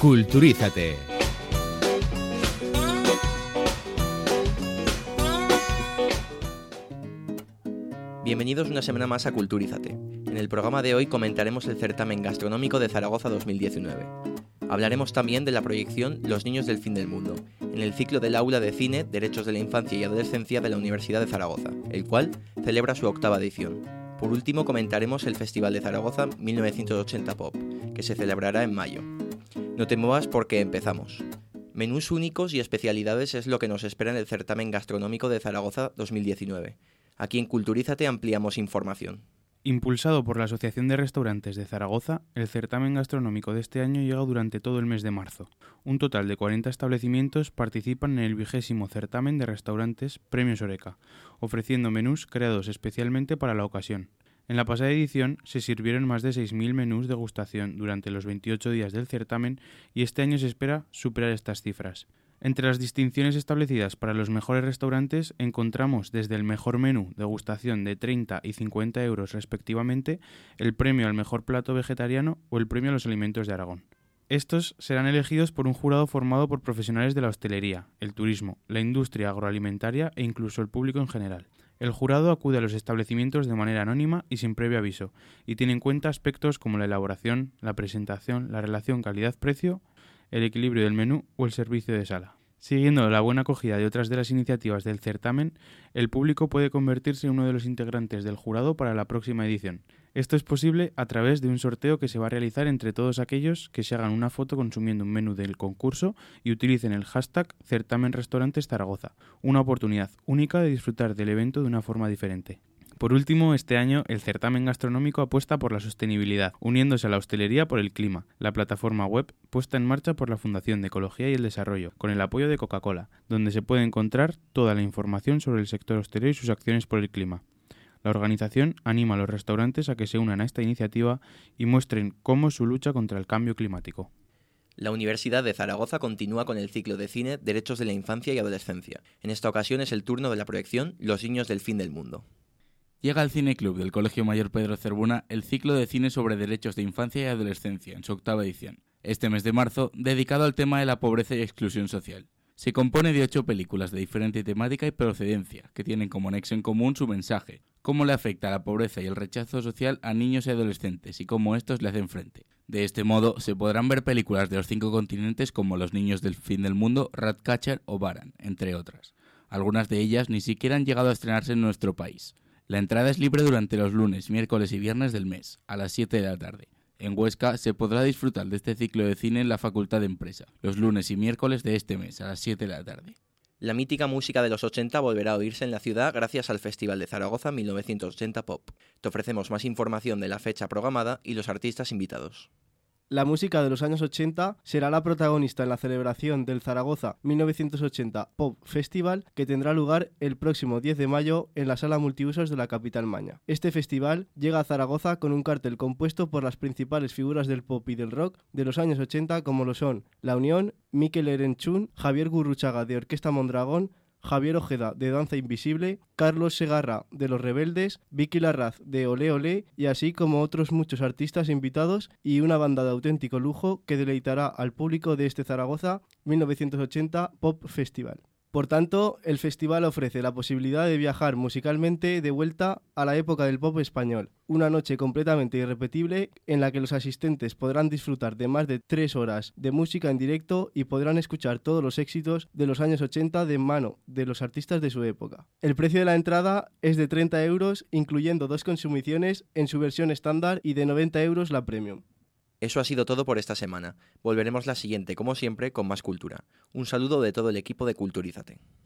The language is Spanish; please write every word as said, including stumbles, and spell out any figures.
Culturízate. Bienvenidos una semana más a Culturízate. En el programa de hoy comentaremos el certamen gastronómico de Zaragoza dos mil diecinueve. Hablaremos también de la proyección Los niños del fin del mundo, en el ciclo del Aula de Cine, Derechos de la Infancia y Adolescencia de la Universidad de Zaragoza, el cual celebra su octava edición. Por último comentaremos el Festival de Zaragoza mil novecientos ochenta Pop, que se celebrará en mayo. No te muevas porque empezamos. Menús únicos y especialidades es lo que nos espera en el certamen gastronómico de Zaragoza dos mil diecinueve. Aquí en Culturízate ampliamos información. Impulsado por la Asociación de Restaurantes de Zaragoza, el certamen gastronómico de este año llega durante todo el mes de marzo. Un total de cuarenta establecimientos participan en el vigésimo certamen de restaurantes Premios Oreca, ofreciendo menús creados especialmente para la ocasión. En la pasada edición se sirvieron más de seis mil menús de degustación durante los veintiocho días del certamen y este año se espera superar estas cifras. Entre las distinciones establecidas para los mejores restaurantes encontramos desde el mejor menú degustación de treinta y cincuenta euros respectivamente, el premio al mejor plato vegetariano o el premio a los alimentos de Aragón. Estos serán elegidos por un jurado formado por profesionales de la hostelería, el turismo, la industria agroalimentaria e incluso el público en general. El jurado acude a los establecimientos de manera anónima y sin previo aviso, y tiene en cuenta aspectos como la elaboración, la presentación, la relación calidad-precio, el equilibrio del menú o el servicio de sala. Siguiendo la buena acogida de otras de las iniciativas del certamen, el público puede convertirse en uno de los integrantes del jurado para la próxima edición. Esto es posible a través de un sorteo que se va a realizar entre todos aquellos que se hagan una foto consumiendo un menú del concurso y utilicen el hashtag Certamen Restaurantes Zaragoza, una oportunidad única de disfrutar del evento de una forma diferente. Por último, este año el certamen gastronómico apuesta por la sostenibilidad, uniéndose a la hostelería por el clima, la plataforma web puesta en marcha por la Fundación de Ecología y el Desarrollo, con el apoyo de Coca-Cola, donde se puede encontrar toda la información sobre el sector hostelero y sus acciones por el clima. La organización anima a los restaurantes a que se unan a esta iniciativa y muestren cómo es su lucha contra el cambio climático. La Universidad de Zaragoza continúa con el ciclo de cine Derechos de la Infancia y Adolescencia. En esta ocasión es el turno de la proyección Los niños del fin del mundo. Llega al Cine Club del Colegio Mayor Pedro Cervuna el ciclo de cine sobre derechos de infancia y adolescencia, en su octava edición. Este mes de marzo, dedicado al tema de la pobreza y exclusión social. Se compone de ocho películas de diferente temática y procedencia, que tienen como nexo en común su mensaje, cómo le afecta la pobreza y el rechazo social a niños y adolescentes y cómo estos le hacen frente. De este modo, se podrán ver películas de los cinco continentes como Los niños del fin del mundo, Ratcatcher o Baran, entre otras. Algunas de ellas ni siquiera han llegado a estrenarse en nuestro país. La entrada es libre durante los lunes, miércoles y viernes del mes, a las siete de la tarde. En Huesca se podrá disfrutar de este ciclo de cine en la Facultad de Empresa, los lunes y miércoles de este mes, a las siete de la tarde. La mítica música de los ochenta volverá a oírse en la ciudad gracias al Festival de Zaragoza mil novecientos ochenta Pop. Te ofrecemos más información de la fecha programada y los artistas invitados. La música de los años ochenta será la protagonista en la celebración del Zaragoza mil novecientos ochenta Pop Festival, que tendrá lugar el próximo diez de mayo en la sala multiusos de la capital maña. Este festival llega a Zaragoza con un cartel compuesto por las principales figuras del pop y del rock de los años ochenta, como lo son La Unión, Mikel Erenchun, Javier Gurruchaga de Orquesta Mondragón, Javier Ojeda de Danza Invisible, Carlos Segarra de Los Rebeldes, Vicky Larraz de Olé Olé y así como otros muchos artistas invitados y una banda de auténtico lujo que deleitará al público de este Zaragoza mil novecientos ochenta Pop Festival. Por tanto, el festival ofrece la posibilidad de viajar musicalmente de vuelta a la época del pop español. Una noche completamente irrepetible en la que los asistentes podrán disfrutar de más de tres horas de música en directo y podrán escuchar todos los éxitos de los años ochenta de mano de los artistas de su época. El precio de la entrada es de treinta euros, incluyendo dos consumiciones en su versión estándar y de noventa euros la premium. Eso ha sido todo por esta semana. Volveremos la siguiente, como siempre, con más cultura. Un saludo de todo el equipo de Culturízate.